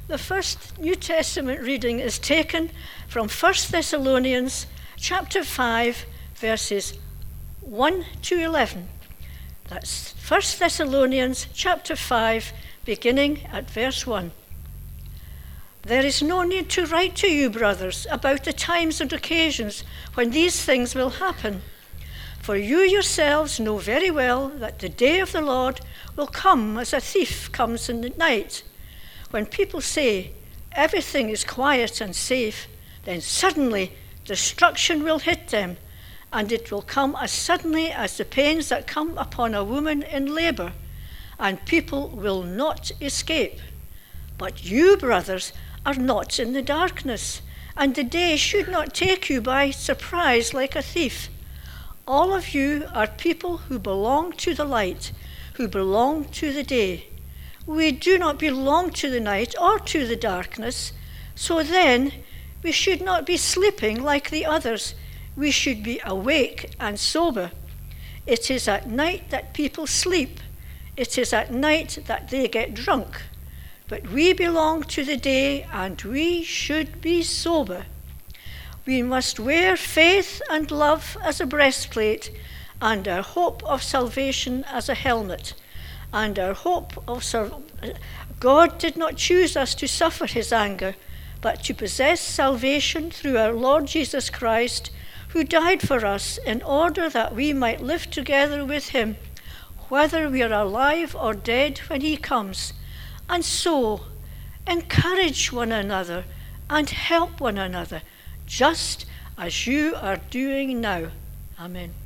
The first New Testament reading is taken from 1 Thessalonians chapter 5, verses 1 to 11. That's 1 Thessalonians chapter 5, beginning at verse 1. There is no need to write to you, brothers, about the times and occasions when these things will happen. For you yourselves know very well that the day of the Lord will come as a thief comes in the night. When people say everything is quiet and safe, then suddenly destruction will hit them, and it will come as suddenly as the pains that come upon a woman in labor, and people will not escape. But you, brothers, are not in the darkness, and the day should not take you by surprise like a thief. All of you are people who belong to the light, who belong to the day. We do not belong to the night or to the darkness, so then we should not be sleeping like the others. We should be awake and sober. It is at night that people sleep. It is at night that they get drunk. But we belong to the day, and we should be sober. We must wear faith and love as a breastplate, and our hope of salvation as a helmet. And our hope of God did not choose us to suffer his anger, but to possess salvation through our Lord Jesus Christ, who died for us in order that we might live together with him, whether we are alive or dead when he comes. And so, encourage one another and help one another, just as you are doing now. Amen.